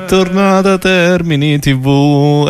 tornata Termini TV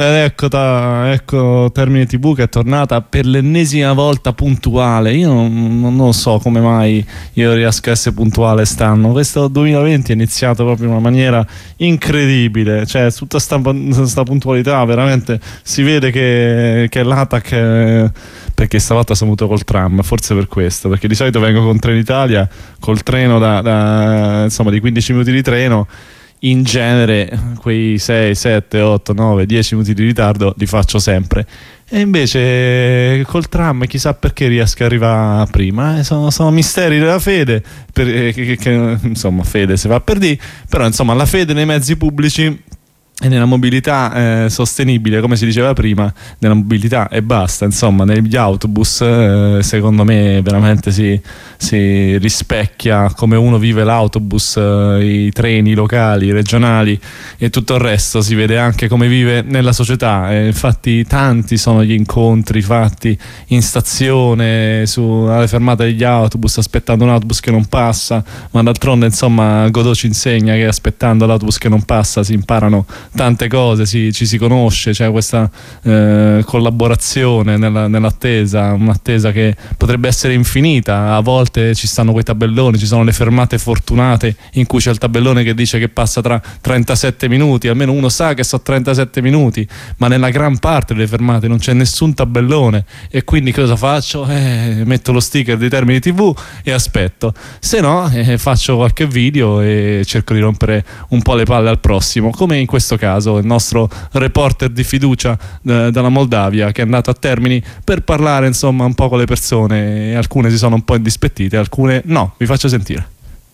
ecco Termini TV che è tornata per l'ennesima volta puntuale. Io non so come mai io riesco a essere puntuale st'anno. Questo 2020 è iniziato proprio in una maniera incredibile, cioè tutta sta puntualità veramente si vede che l'ATAC perché stavolta sono venuto col tram, forse per questo, perché di solito vengo con Trenitalia, col treno insomma di 15 minuti di treno. In genere quei 6, 7, 8, 9, 10 minuti di ritardo li faccio sempre, e invece col tram chissà perché riesco a arrivare prima. Sono misteri della fede, che insomma fede se va per dire, però insomma la fede nei mezzi pubblici e nella mobilità sostenibile, come si diceva prima, nella mobilità e basta, insomma negli autobus secondo me veramente si rispecchia come uno vive l'autobus, i treni locali, regionali e tutto il resto, si vede anche come vive nella società. Infatti tanti sono gli incontri fatti in stazione, alle fermate degli autobus, aspettando un autobus che non passa, ma d'altronde insomma Godot ci insegna che aspettando l'autobus che non passa si imparano tante cose, ci si conosce, c'è questa collaborazione nell'attesa, un'attesa che potrebbe essere infinita. A volte ci stanno quei tabelloni, ci sono le fermate fortunate in cui c'è il tabellone che dice che passa tra 37 minuti, almeno uno sa che sono 37 minuti, ma nella gran parte delle fermate non c'è nessun tabellone, e quindi cosa faccio? Metto lo sticker di Termini TV e aspetto, se no faccio qualche video e cerco di rompere un po' le palle al prossimo, come in questo caso il nostro reporter di fiducia dalla Moldavia, che è andato a Termini per parlare insomma un po' con le persone, e alcune si sono un po' indispettite, alcune no. Vi faccio sentire.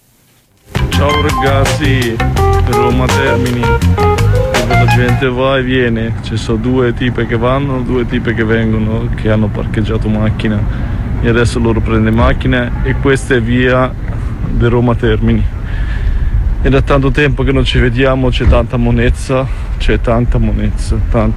Ciao ragazzi, Roma Termini, dove la gente va e viene, ci sono due tipe che vanno, due tipe che vengono, che hanno parcheggiato macchina e adesso loro prendono macchina, e questa è via di Roma Termini. E da tanto tempo che non ci vediamo, c'è tanta monezza, tanta monezza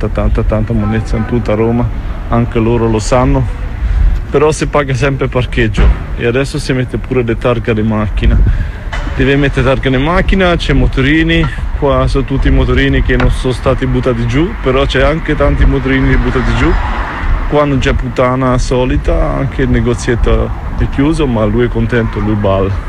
in tutta Roma, anche loro lo sanno, però si paga sempre parcheggio e adesso si mette pure le targhe alle macchine. Deve mettere targhe alle macchine, c'è motorini, qua sono tutti i motorini che non sono stati buttati giù, però c'è anche tanti motorini buttati giù. Qua non c'è puttana solita, anche il negozietto è chiuso, ma lui è contento, lui balla.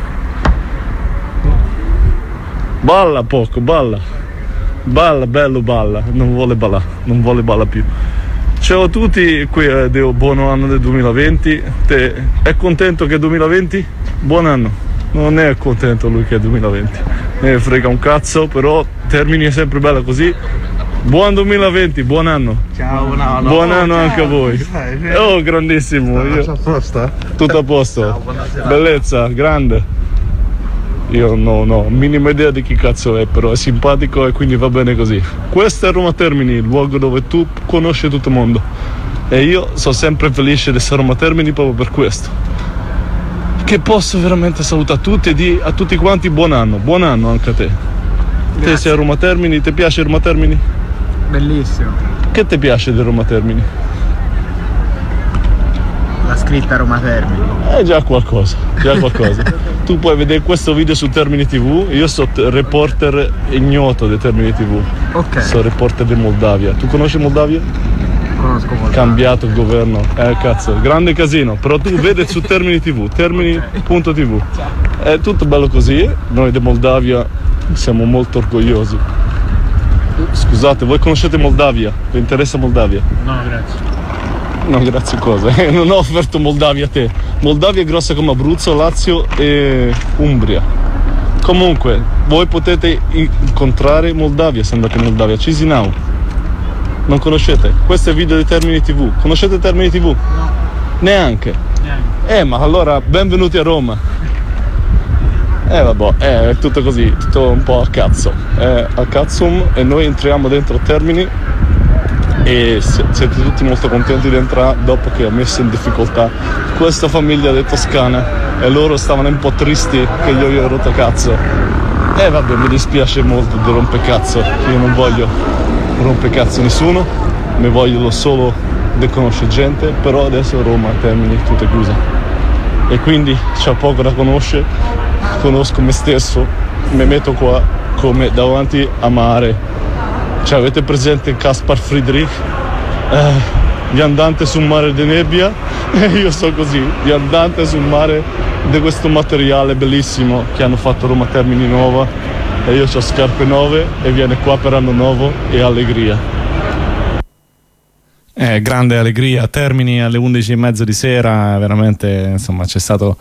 Balla poco, balla, bello balla, non vuole ballare più. Ciao a tutti, qui è buon anno del 2020, è contento che è 2020? Buon anno, non è contento lui che è 2020, ne frega un cazzo, però Termini è sempre bella così. Buon 2020, buon anno. Ciao, buon anno anche a voi. Oh, grandissimo. Tutto a posto. Ciao, bellezza, grande. Io no, minima idea di chi cazzo è, però è simpatico e quindi va bene così. Questo è Roma Termini, il luogo dove tu conosci tutto il mondo, e io sono sempre felice di essere a Roma Termini proprio per questo, che posso veramente salutare tutti e dire a tutti quanti buon anno anche a te. Grazie. Te sei a Roma Termini, ti piace Roma Termini? Bellissimo. Che ti piace di Roma Termini? La scritta Roma Termini. Già qualcosa. Tu puoi vedere questo video su Termini TV. Io sono reporter ignoto di Termini TV. Ok. Sono reporter di Moldavia. Tu conosci Moldavia? Conosco Moldavia. Cambiato il governo. Cazzo, grande casino. Però tu vedi su Termini TV, termini.tv. È tutto bello così. Noi di Moldavia siamo molto orgogliosi. Scusate, voi conoscete Moldavia? Vi interessa Moldavia? No, grazie. No, grazie cosa? Non ho offerto Moldavia a te. Moldavia è grossa come Abruzzo, Lazio e Umbria. Comunque, voi potete incontrare Moldavia se andate in Moldavia. Chisinau. Non conoscete? Questo è il video di Termini TV. Conoscete Termini TV? No. Neanche? Ma allora benvenuti a Roma. Vabbè, è tutto così, tutto un po' a cazzo. A cazzum, e noi entriamo dentro Termini e siete tutti molto contenti di entrare dopo che ho messo in difficoltà questa famiglia di Toscana, e loro stavano un po' tristi che io gli ho rotto cazzo. Vabbè, mi dispiace molto di rompecazzo, io non voglio rompecazzo nessuno, mi voglio solo di conoscere gente, però adesso Roma, Termini, tutto è chiusa e quindi c'è poco da conoscere. Conosco me stesso, mi metto qua come davanti a mare. Cioè, avete presente Caspar Friedrich? Viandante sul mare di nebbia? Io so così, viandante sul mare di questo materiale bellissimo che hanno fatto Roma Termini Nuova, e io ho scarpe nuove e viene qua per anno nuovo e allegria. Grande allegria. Termini alle 11:30 di sera, veramente, insomma, c'è stato,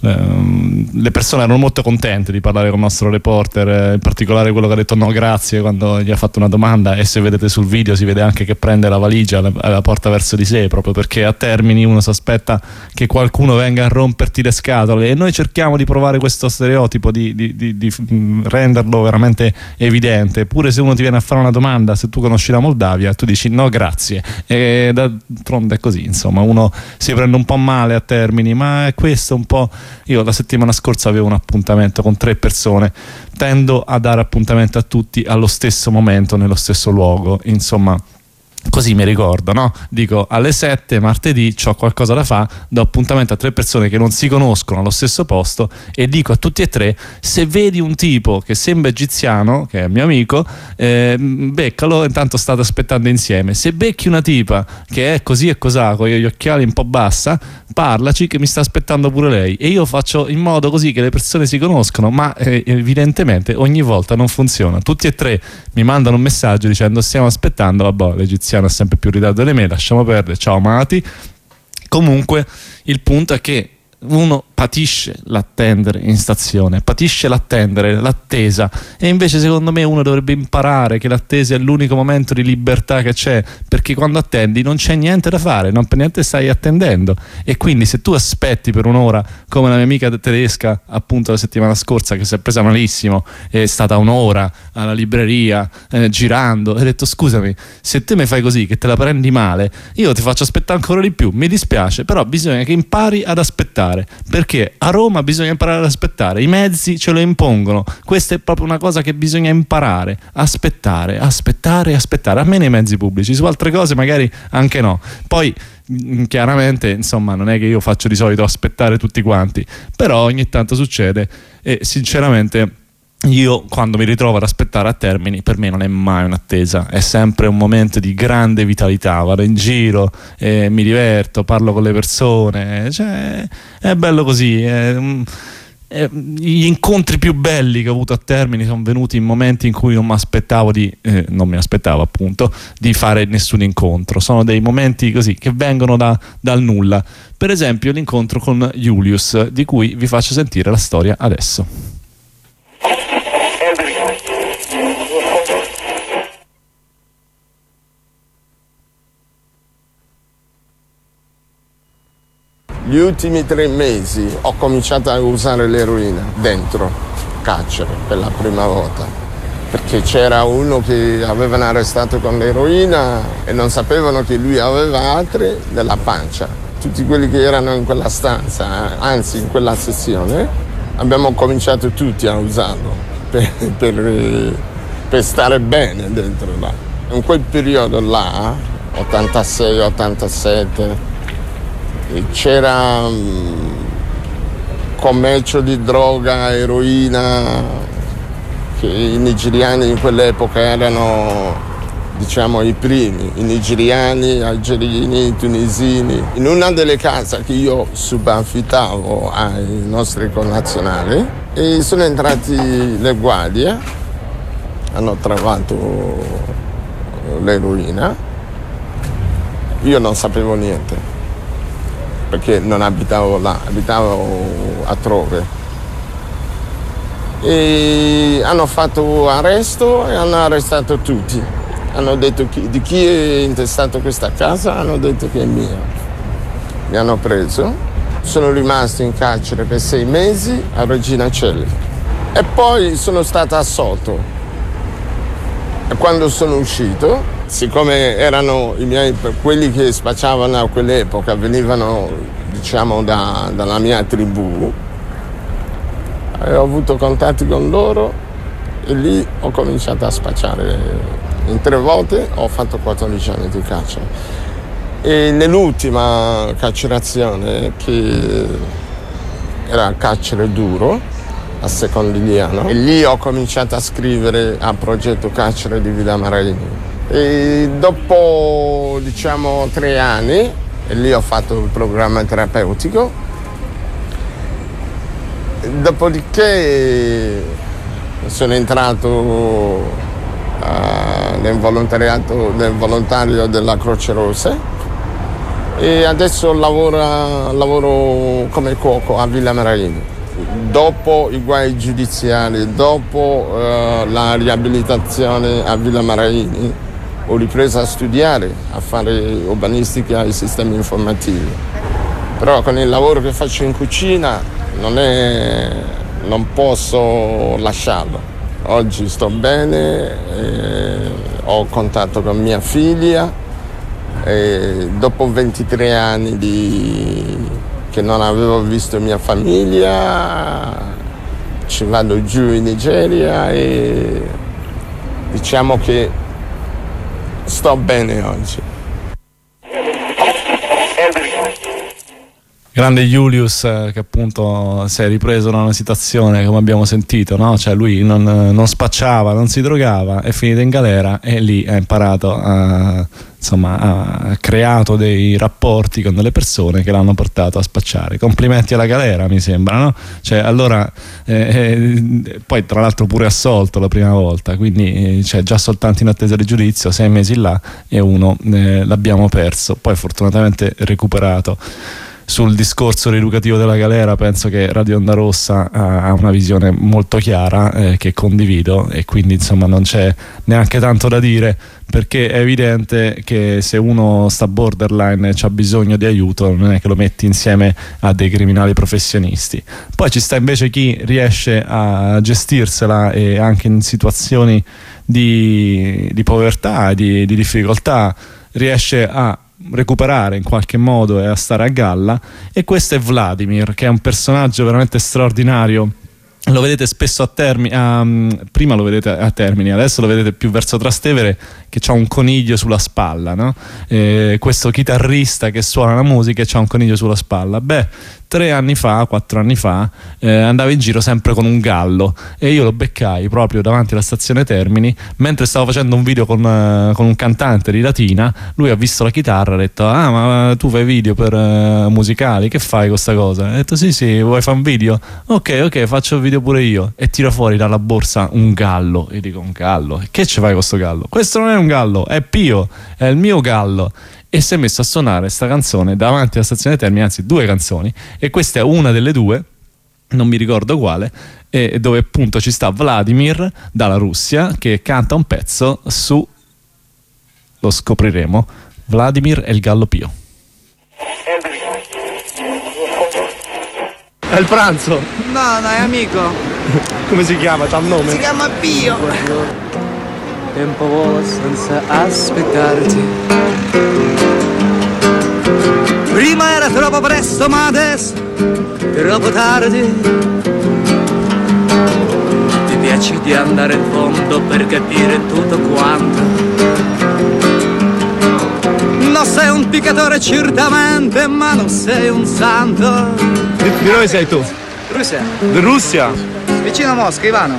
le persone erano molto contente di parlare con il nostro reporter, in particolare quello che ha detto no grazie quando gli ha fatto una domanda, e se vedete sul video si vede anche che prende la valigia e la porta verso di sé, proprio perché a Termini uno si aspetta che qualcuno venga a romperti le scatole, e noi cerchiamo di provare questo stereotipo, di renderlo veramente evidente. Pure se uno ti viene a fare una domanda, se tu conosci la Moldavia, tu dici no grazie, e d'altronde è così, insomma, uno si prende un po' male a Termini, ma è questo un po'. Io la settimana scorsa avevo un appuntamento con 3 persone, tendo a dare appuntamento a tutti allo stesso momento, nello stesso luogo, insomma, così mi ricordo, no? Dico alle 7 martedì c'ho qualcosa da fare, do appuntamento a 3 persone che non si conoscono allo stesso posto, e dico a tutti e 3: se vedi un tipo che sembra egiziano, che è mio amico, beccalo, intanto state aspettando insieme. Se becchi una tipa che è così e cosà, con gli occhiali un po' bassa, parlaci che mi sta aspettando pure lei. E io faccio in modo così che le persone si conoscono, ma evidentemente ogni volta non funziona. Tutti e 3 mi mandano un messaggio dicendo stiamo aspettando, vabbè, l'egiziano è sempre più in ritardo di me, lasciamo perdere, ciao amati. Comunque il punto è che uno patisce l'attendere in stazione, patisce l'attesa, e invece secondo me uno dovrebbe imparare che l'attesa è l'unico momento di libertà che c'è, perché quando attendi non c'è niente da fare, non per niente stai attendendo, e quindi se tu aspetti per un'ora, come la mia amica tedesca appunto la settimana scorsa, che si è presa malissimo, è stata un'ora alla libreria girando, e ho detto scusami, se te mi fai così che te la prendi male, io ti faccio aspettare ancora di più, mi dispiace, però bisogna che impari ad aspettare, perché a Roma bisogna imparare ad aspettare, i mezzi ce lo impongono, questa è proprio una cosa che bisogna imparare, aspettare. A me nei mezzi pubblici, su altre cose magari anche no. Poi chiaramente, insomma, non è che io faccio di solito aspettare tutti quanti, però ogni tanto succede, e sinceramente io quando mi ritrovo ad aspettare a Termini, per me non è mai un'attesa, è sempre un momento di grande vitalità. Vado in giro, mi diverto, parlo con le persone, cioè è bello così. Gli incontri più belli che ho avuto a Termini sono venuti in momenti in cui non mi aspettavo appunto di fare nessun incontro. Sono dei momenti così che vengono dal nulla. Per esempio l'incontro con Julius, di cui vi faccio sentire la storia adesso. Gli ultimi 3 mesi ho cominciato a usare l'eroina dentro carcere per la prima volta, perché c'era uno che avevano arrestato con l'eroina e non sapevano che lui aveva altre nella pancia. Tutti quelli che erano in quella stanza, anzi in quella sezione, abbiamo cominciato tutti a usarlo per stare bene dentro là. In quel periodo là, 86-87, c'era commercio di droga, eroina, che i nigeriani in quell'epoca erano, diciamo, i primi, i nigeriani, algerini, i tunisini. In una delle case che io subaffittavo ai nostri connazionali, e sono entrati le guardie, hanno trovato l'eroina. Io non sapevo niente, perché non abitavo là, abitavo altrove. E hanno fatto arresto e hanno arrestato tutti. Hanno detto di chi è intestato questa casa, hanno detto che è mia. Mi hanno preso, sono rimasto in carcere per 6 mesi a Regina Coeli e poi sono stato assolto. E quando sono uscito, siccome erano i miei, quelli che spacciavano a quell'epoca venivano, diciamo, dalla mia tribù, ho avuto contatti con loro e lì ho cominciato a spacciare. In 3 volte ho fatto 14 anni di carcere. E nell'ultima carcerazione, che era carcere duro, a Secondigliano, e lì ho cominciato a scrivere al progetto carcere di Villa Marini. E dopo 3 anni, e lì ho fatto il programma terapeutico, dopodiché sono entrato nel volontario della Croce Rossa e adesso lavoro come cuoco a Villa Marini. Dopo i guai giudiziari, dopo la riabilitazione a Villa Marini, ho ripreso a studiare, a fare urbanistica e sistemi informativi. Però con il lavoro che faccio in cucina non posso lasciarlo. Oggi sto bene, ho contatto con mia figlia e dopo 23 anni che non avevo visto mia famiglia, ci vado giù in Nigeria e diciamo che sto bene oggi. Grande Julius, che appunto si è ripreso da una situazione, come abbiamo sentito, no? Cioè lui non spacciava, non si drogava, è finito in galera e lì ha imparato ha creato dei rapporti con delle persone che l'hanno portato a spacciare. Complimenti alla galera, mi sembra, no? Cioè, allora poi tra l'altro pure assolto la prima volta, quindi già soltanto in attesa di giudizio, 6 mesi là e uno l'abbiamo perso, poi fortunatamente recuperato. Sul discorso rieducativo della galera penso che Radio Onda Rossa ha una visione molto chiara che condivido, e quindi insomma non c'è neanche tanto da dire, perché è evidente che se uno sta borderline e c'ha bisogno di aiuto, non è che lo metti insieme a dei criminali professionisti. Poi ci sta invece chi riesce a gestirsela, e anche in situazioni di povertà, di difficoltà, riesce a recuperare in qualche modo e a stare a galla. E questo è Vladimir, che è un personaggio veramente straordinario. Lo vedete spesso a Termini, prima lo vedete a Termini, adesso lo vedete più verso Trastevere, che c'ha un coniglio sulla spalla, no? Questo chitarrista che suona la musica e c'ha un coniglio sulla spalla. 4 anni fa andava in giro sempre con un gallo, e io lo beccai proprio davanti alla stazione Termini mentre stavo facendo un video con un cantante di Latina. Lui ha visto la chitarra, ha detto: ah, ma tu fai video per musicali, che fai questa cosa? Ha detto: sì, vuoi fare un video? Ok, faccio il video pure io. E tira fuori dalla borsa un gallo, e dico: un gallo? Che ci fai con sto gallo? Questo non è un gallo, è Pio, è il mio gallo. E si è messo a suonare sta canzone davanti alla stazione Termini, anzi 2 canzoni, e questa è una delle 2, non mi ricordo quale, e dove appunto ci sta Vladimir dalla Russia che canta un pezzo su, lo scopriremo, Vladimir e il gallo Pio. È il pranzo? No, è amico. Come si chiama? C'ha un nome? Si chiama Pio. Tempo vola senza aspettarti. Prima era troppo presto, ma adesso troppo tardi. Ti piace di andare in fondo per capire tutto quanto. Non sei un piccatore certamente, ma non sei un santo. Di dove sei tu? Russia, Di Russia? vicino a Mosca, Ivano.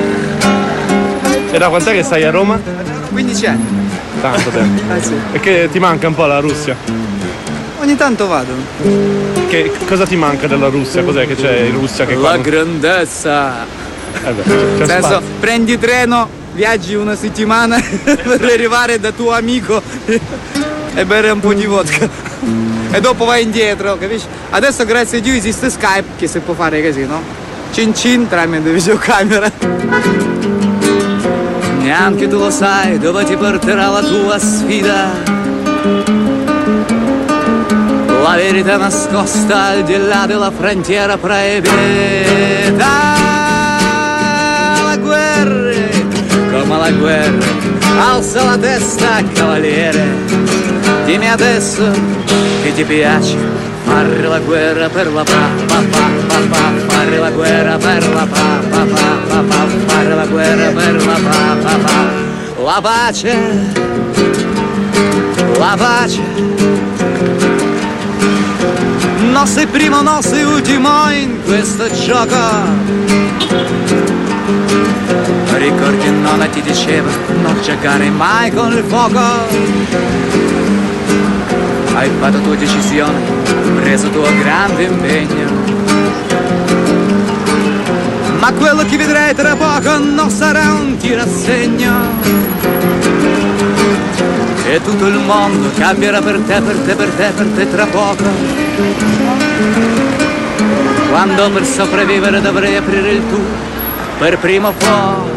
E da quant'è che stai a Roma? 15 anni. Tanto tempo. Sì. E che ti manca un po' la Russia? Ogni tanto vado. Che cosa ti manca della Russia? Cos'è che c'è in Russia che La grandezza. c'è Nel senso, spazio. prendi treno, viaggi una settimana per arrivare da tuo amico e bere un po' di vodka. E dopo vai indietro, capisci? Adesso grazie a Dio esiste Skype che si può fare così, no? Cin cin tramite videocamera. Neanche tu lo sai dove ti porterà la tua sfida. La verità nascosta al di là della frontiera proibita. La guerra, come la guerra, alza la testa, cavaliere. Dimmi adesso che ti piace fare la guerra per la fare la guerra per la fare la guerra per la la pace, la pace. Non sei primo, non sei ultimo in questo gioco. Ricordi nonna ti diceva non giocare mai con il fuoco. Hai fatto tua decisione, preso tuo grande impegno, ma quello che vedrai tra poco non sarà un tirassegno. E tutto il mondo cambierà per te, per te, per te, per te tra poco. Quando per sopravvivere dovrei aprire il tuo per primo fuoco.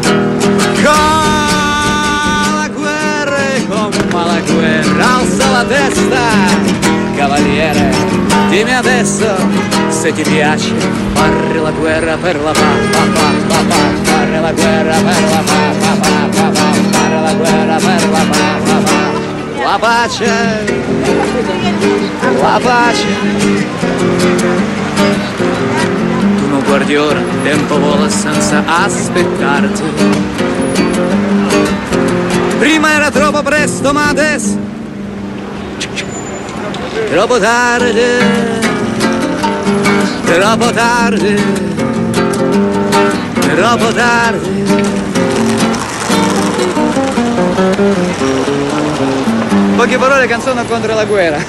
Con la guerra e con la guerra, alza la testa, cavaliere, dimmi adesso se ti piace fare la guerra per la fare la guerra per la fare la guerra per la pace, la pace. Tu non guardi ora, il tempo vola senza aspettarti. Prima era troppo presto, ma adesso troppo tardi, troppo tardi, troppo tardi. Poche parole, canzone contro la guerra.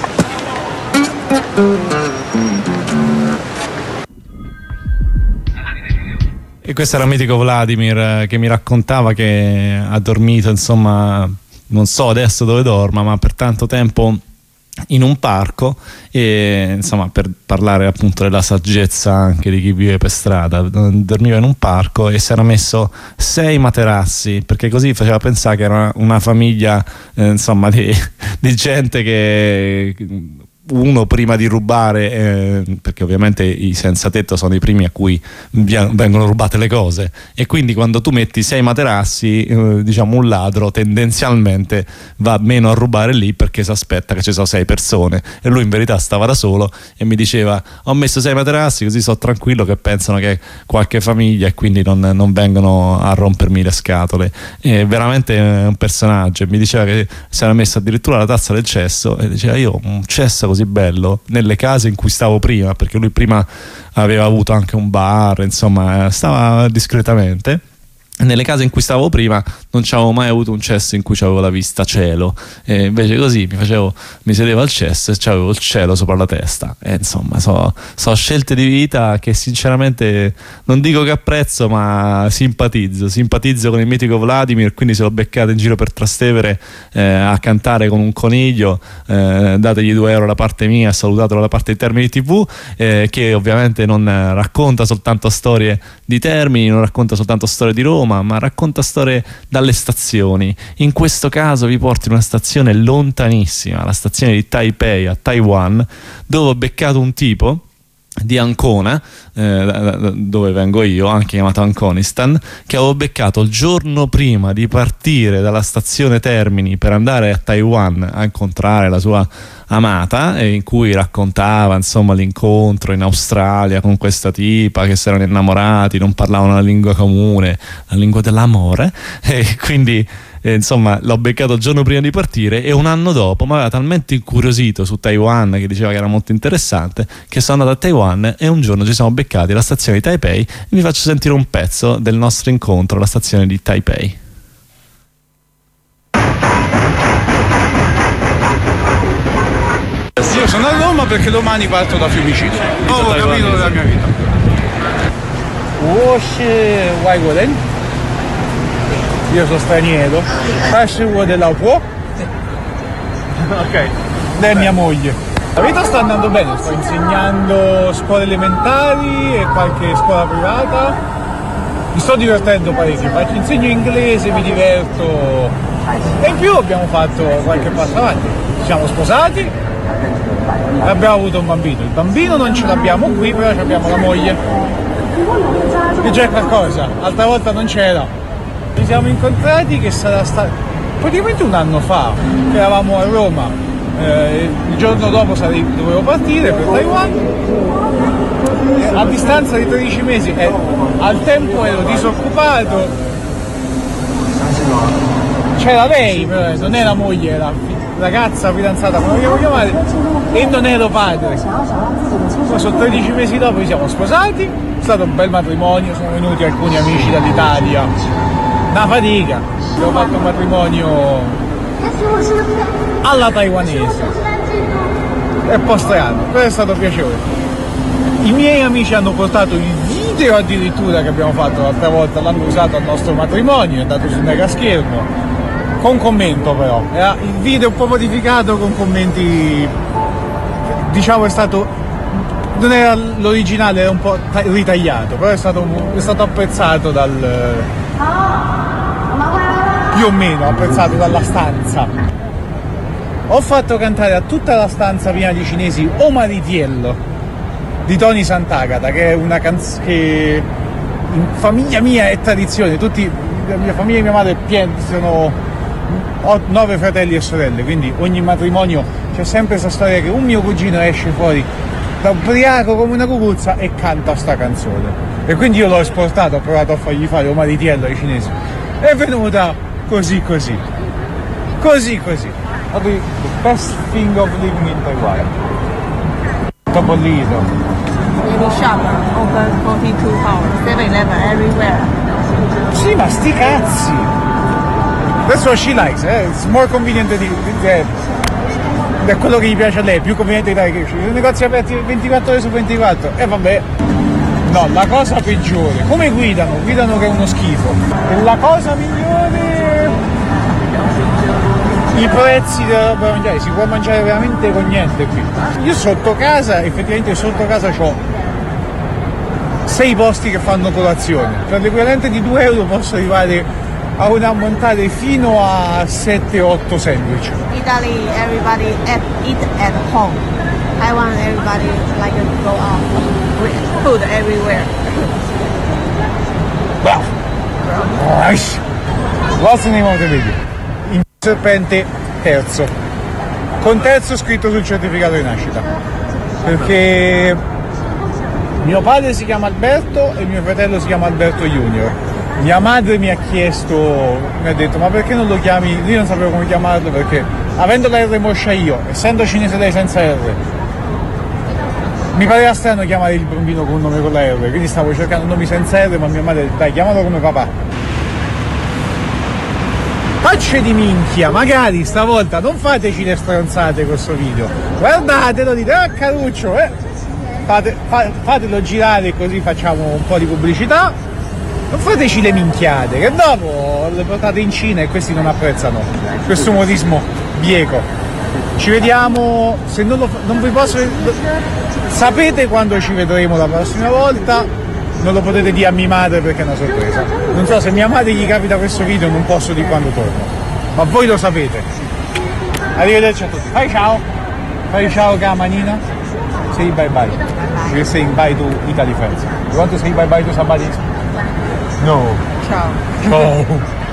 E questo era Mitico Vladimir, che mi raccontava che ha dormito, insomma, non so adesso dove dorma, ma per tanto tempo in un parco, e insomma, per parlare appunto della saggezza anche di chi vive per strada, dormiva in un parco e si era messo 6 materassi, perché così faceva pensare che era una famiglia insomma di gente che uno prima di rubare, perché ovviamente i senza tetto sono i primi a cui vengono rubate le cose, e quindi quando tu metti 6 materassi, diciamo un ladro tendenzialmente va meno a rubare lì, perché si aspetta che ci sono 6 persone, e lui in verità stava da solo e mi diceva: ho messo 6 materassi così sto tranquillo che pensano che è qualche famiglia e quindi non vengono a rompermi le scatole. È veramente un personaggio. Mi diceva che si era messo addirittura la tazza del cesso e diceva: io un cesso così bello nelle case in cui stavo prima, perché lui prima aveva avuto anche un bar, insomma stava discretamente. Nelle case in cui stavo prima non c'avevo mai avuto un cesso in cui c'avevo la vista cielo, e invece così mi sedevo al cesso e c'avevo il cielo sopra la testa. E insomma so scelte di vita che sinceramente non dico che apprezzo, ma simpatizzo con il Mitico Vladimir. Quindi se l'ho beccato in giro per Trastevere a cantare con un coniglio, dategli 2 euro da parte mia, salutatelo da parte di Termini TV, che ovviamente non racconta soltanto storie di Termini, non racconta soltanto storie di Roma, ma racconta storie dalle stazioni. In questo caso vi porto in una stazione lontanissima, la stazione di Taipei a Taiwan, dove ho beccato un tipo di Ancona, dove vengo io, anche chiamato Anconistan, che avevo beccato il giorno prima di partire dalla stazione Termini per andare a Taiwan a incontrare la sua amata, in cui raccontava insomma l'incontro in Australia con questa tipa, che si erano innamorati, non parlavano la lingua comune, la lingua dell'amore, e quindi insomma l'ho beccato il giorno prima di partire, e un anno dopo mi aveva talmente incuriosito su Taiwan, che diceva che era molto interessante, che sono andato a Taiwan e un giorno ci siamo beccati alla stazione di Taipei, e vi faccio sentire un pezzo del nostro incontro alla stazione di Taipei. Io sono a Roma perché domani parto da Fiumicino. Nuovo capitolo della mia vita. 我是外国人 Io sono straniero. 她是我的老婆 Ok. Lei è mia moglie. La vita sta andando bene, sto insegnando scuole elementari e qualche scuola privata. Mi sto divertendo parecchio, insegno inglese, mi diverto. E in più abbiamo fatto qualche passo avanti. Ci siamo sposati e abbiamo avuto un bambino. Il bambino non ce l'abbiamo qui, però abbiamo la moglie. E già è qualcosa, l'altra volta non c'era. Ci siamo incontrati che sarà stato praticamente un anno fa, che eravamo a Roma. Il giorno dopo dovevo partire per Taiwan. A distanza di 13 mesi, al tempo ero disoccupato. C'era lei, però non era moglie, era ragazza, fidanzata, come vogliamo chiamare, e non ero padre. Poi sono 13 mesi dopo ci siamo sposati, è stato un bel matrimonio, sono venuti alcuni amici dall'Italia una fatica. Ho fatto un matrimonio alla taiwanese. È un po' strano, però è stato piacevole. I miei amici hanno portato il video addirittura che abbiamo fatto l'altra volta, l'hanno usato al nostro matrimonio, è andato sul mega schermo, con commento però. Era il video un po' modificato con commenti, diciamo è stato, non era l'originale, era un po' ritagliato, però è stato apprezzato più o meno apprezzato dalla stanza. Ho fatto cantare a tutta la stanza piena di cinesi O Maritiello di Tony Sant'Agata, che è una canzone che in famiglia mia è tradizione. Tutti, la mia famiglia e mia madre sono 9 fratelli e sorelle, quindi ogni matrimonio c'è sempre questa storia che un mio cugino esce fuori da ubriaco come una cucuzza e canta sta canzone, e quindi io l'ho esportato, ho provato a fargli fare O Maritiello ai cinesi, è venuta così. The best thing of living in Taiwan. Topolino. Any shop open 42 hours, 7-Eleven everywhere. Sì, ma sti cazzi! That's what she likes, It's more convenient è quello che gli piace a lei, più conveniente di dare che i negozi aperti 24 ore su 24. E vabbè. No, la cosa peggiore, come guidano che è uno schifo. E la cosa migliore, i prezzi della roba da mangiare, si può mangiare veramente con niente qui. Io effettivamente sotto casa ho 6 posti che fanno colazione. Per l'equivalente di 2 euro posso arrivare a un ammontare fino a 7-8 sandwich. Italy, everybody eat at home. Taiwan, everybody like to go out. Food everywhere. Wow. Nice. What's the name of the video? In serpente terzo. Con terzo scritto sul certificato di nascita. Perché mio padre si chiama Alberto e mio fratello si chiama Alberto Junior. Mia madre mi ha detto ma perché non lo chiami? Io non sapevo come chiamarlo, perché avendo la R moscia io, essendo cinese lei senza R, mi pareva strano chiamare il bambino con un nome con la R, quindi stavo cercando nomi senza R, ma mia madre ha detto dai, chiamalo come papà. Facce di minchia, magari stavolta non fateci le stronzate con questo video, guardatelo, dite Caruccio, fatelo girare così facciamo un po' di pubblicità. Non fateci le minchiate, che dopo le portate in Cina e questi non apprezzano questo umorismo bieco. Ci vediamo, se non vi posso, sapete quando ci vedremo la prossima volta, non lo potete dire a mia madre perché è una sorpresa. Non so se mia madre gli capita questo video, non posso dire quando torno, ma voi lo sapete. Arrivederci a tutti, fai ciao Camanina, say bye bye. You're saying bye to Italy friends. You want to say bye bye to somebody? No. Ciao.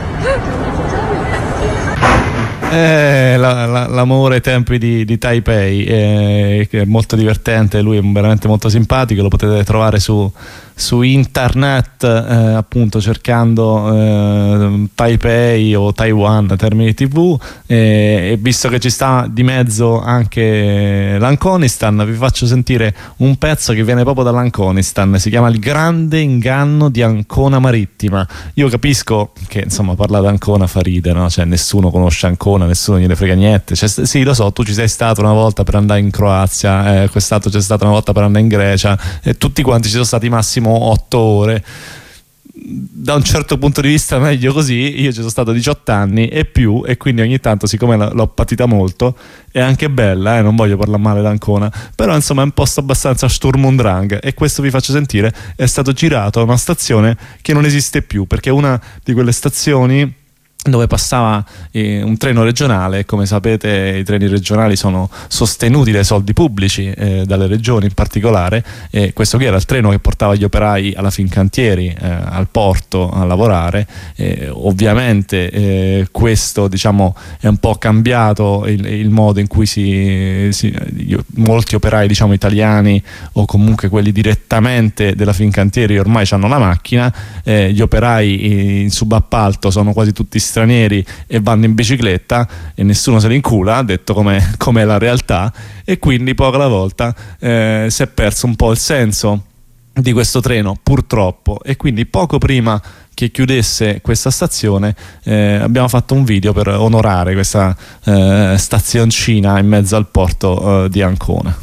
L'amore ai tempi di Taipei, che è molto divertente, lui è veramente molto simpatico, lo potete trovare su internet, appunto cercando Taipei o Taiwan Termini TV, e visto che ci sta di mezzo anche l'Anconistan, vi faccio sentire un pezzo che viene proprio dall'Anconistan, si chiama Il grande inganno di Ancona Marittima. Io capisco che insomma parlare d'Ancona fa ridere, no? Cioè nessuno conosce Ancona, nessuno gliene frega niente, cioè, sì lo so, tu ci sei stato una volta per andare in Croazia, quest'altro c'è stato una volta per andare in Grecia, e tutti quanti ci sono stati massimo 8 ore. Da un certo punto di vista meglio così, io ci sono stato 18 anni e più, e quindi ogni tanto, siccome l'ho patita molto, è anche bella, non voglio parlare male d'Ancona, però insomma è un posto abbastanza Sturm und Drang, e questo vi faccio sentire è stato girato a una stazione che non esiste più, perché è una di quelle stazioni dove passava un treno regionale. Come sapete, i treni regionali sono sostenuti dai soldi pubblici, dalle regioni in particolare, e questo qui era il treno che portava gli operai alla Fincantieri, al porto a lavorare. Ovviamente questo, diciamo, è un po' cambiato il modo in cui molti operai, diciamo, italiani o comunque quelli direttamente della Fincantieri ormai hanno la macchina, gli operai in subappalto sono quasi tutti stranieri e vanno in bicicletta e nessuno se li incula, detto com'è la realtà, e quindi poco alla volta si è perso un po' il senso di questo treno, purtroppo, e quindi poco prima che chiudesse questa stazione, abbiamo fatto un video per onorare questa stazioncina in mezzo al porto di Ancona.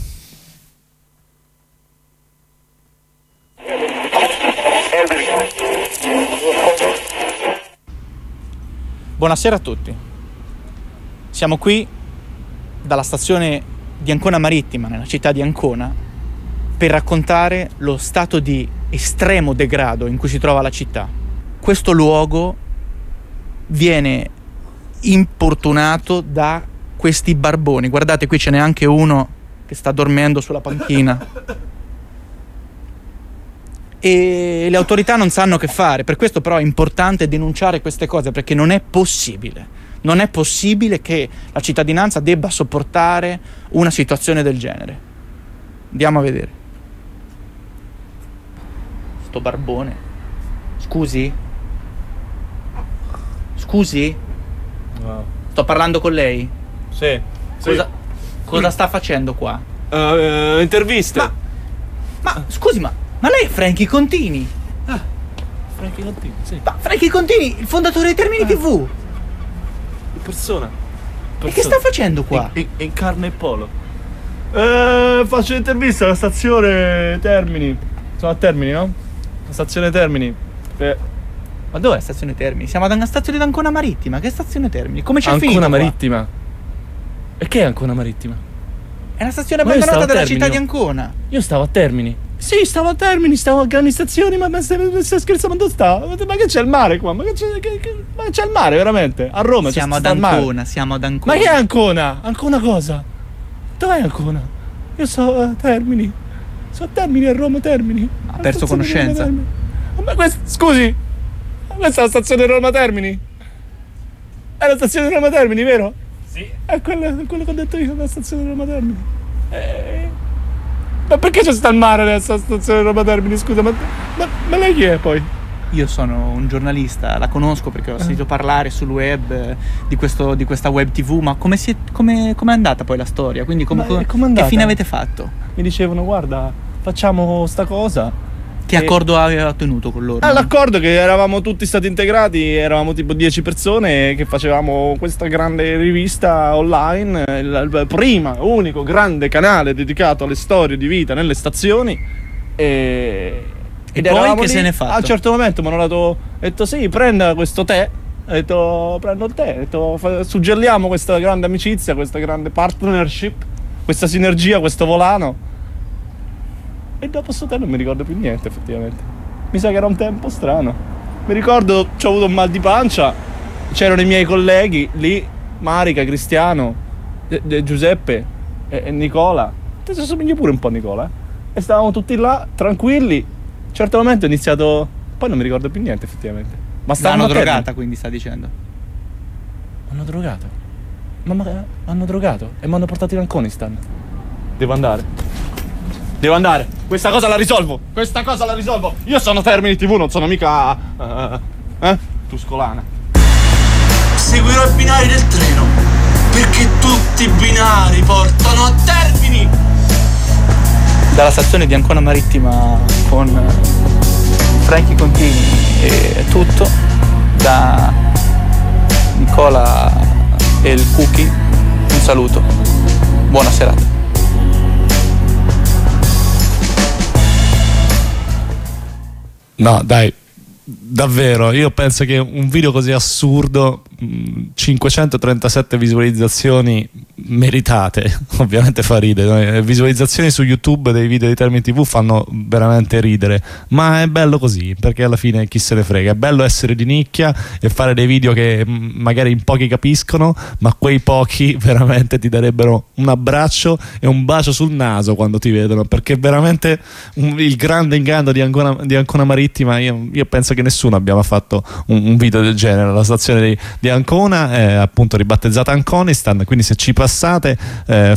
Buonasera a tutti. Siamo qui dalla stazione di Ancona Marittima, nella città di Ancona, per raccontare lo stato di estremo degrado in cui si trova la città. Questo luogo viene importunato da questi barboni. Guardate, qui ce n'è anche uno che sta dormendo sulla panchina. E le autorità non sanno che fare. Per questo però è importante denunciare queste cose, perché non è possibile che la cittadinanza debba sopportare una situazione del genere. Andiamo a vedere. Sto barbone. Scusi? Wow. Sto parlando con lei? Sì. Cosa sta facendo qua? Interviste. Ma scusi, ma lei è Frankie Contini? Frankie Contini, sì. Ma Frankie Contini, il fondatore di Termini TV? In persona. E che sta facendo qua? In carne e polo. Faccio intervista alla stazione Termini. Sono a Termini, no? La stazione Termini. Ma dov'è la stazione Termini? Siamo ad una stazione di Ancona Marittima. Che stazione Termini? Come c'è finito Ancona qua? Marittima. E che è Ancona Marittima? È una stazione abbandonata della città di Ancona. Io stavo a Termini. Sì, stavo a Termini, stavo a grandi stazioni, ma stai scherzando? Dove sta? Ma che c'è il mare qua? Ma c'è il mare veramente? A Roma siamo c'è ad il mare. Ancona, siamo ad Ancona. Ma che è Ancona? Ancona cosa? Dov'è Ancona? Io sto a Termini. Sono a Termini, a Roma Termini. Ha perso conoscenza. Ma scusi, questa è la stazione Roma Termini? È la stazione Roma Termini, vero? Sì. È quello che ho detto io, la stazione Roma Termini. Ma perché c'è sta il mare nella stazione Roma Termini? Scusa, ma lei chi è poi? Io sono un giornalista, la conosco perché ho sentito parlare sul web di questa web TV, ma come è andata poi la storia? Quindi che fine avete fatto? Mi dicevano, guarda, facciamo sta cosa. Che accordo aveva ottenuto con loro? L'accordo che eravamo tutti stati integrati, eravamo tipo 10 persone che facevamo questa grande rivista online, il prima, unico, grande canale dedicato alle storie di vita nelle stazioni. E poi che se ne è fatto? A un certo momento mi hanno detto sì, prenda questo tè. Ho detto prendo il tè, ho detto suggelliamo questa grande amicizia, questa grande partnership, questa sinergia, questo volano. E dopo sto tè non mi ricordo più niente, effettivamente. Mi sa che era un tempo strano. Mi ricordo, c'ho avuto un mal di pancia, c'erano i miei colleghi lì, Marica, Cristiano, Giuseppe e Nicola. Te si assomiglia pure un po' a Nicola, E stavamo tutti là, tranquilli. A un certo momento ho iniziato... Poi non mi ricordo più niente, effettivamente. Ma stavano drogata, quindi sta dicendo. Hanno drogato? Ma hanno drogato e mi hanno portato in Afghanistan. Devo andare. Questa cosa la risolvo. Io sono Termini TV, non sono mica Tuscolana. Seguirò i binari del treno, perché tutti i binari portano a Termini. Dalla stazione di Ancona Marittima con Frankie Contini e tutto, da Nicola e il Cookie, un saluto. Buona serata. No, dai, davvero, io penso che un video così assurdo, 537 visualizzazioni meritate, ovviamente fa ridere, no? Visualizzazioni su YouTube dei video di Termini TV fanno veramente ridere, ma è bello così, perché alla fine chi se ne frega, è bello essere di nicchia e fare dei video che magari in pochi capiscono, ma quei pochi veramente ti darebbero un abbraccio e un bacio sul naso quando ti vedono, perché veramente il grande inganno di Ancona Marittima, io penso che nessuno abbia fatto un video del genere. La stazione di Ancona è appunto ribattezzata Anconistan, quindi se ci passate